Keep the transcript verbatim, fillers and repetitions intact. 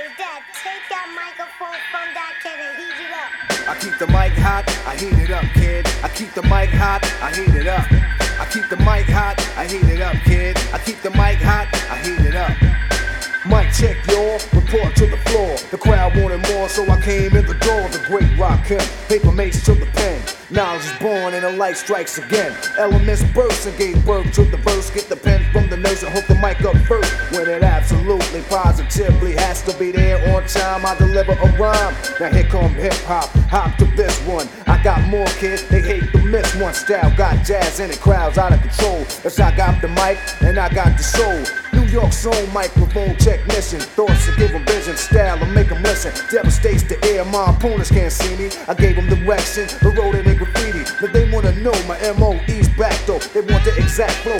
Hey, Dad, take that microphone from that kid and heat it up. I keep the mic hot, I heat it up, kid. I keep the mic hot, I heat it up. I keep the mic hot, I heat it up, kid. I keep the mic hot, I heat it up. Mic check, y'all, report to the floor. The crowd wanted more, so I came in the door. The great Rakim, paper mace to the pen. Knowledge is born and the light strikes again. Elements burst and gave birth to the verse. Get the pen from the nurse and hook the mic up first. When it absolutely, positively has to be there on time, I deliver a rhyme. Now here come hip hop, hop to this one. I got more kids, they hate to miss one. Style got jazz in it, crowds out of control. Yes, I got the mic and I got the soul. New York soul microphone technician. Thoughts to give them vision, style to make them listen. Devastates the air, my opponents can't see me. I gave them direction, but wrote it in graffiti. But they wanna know my M O E's back though. They want the exact flow,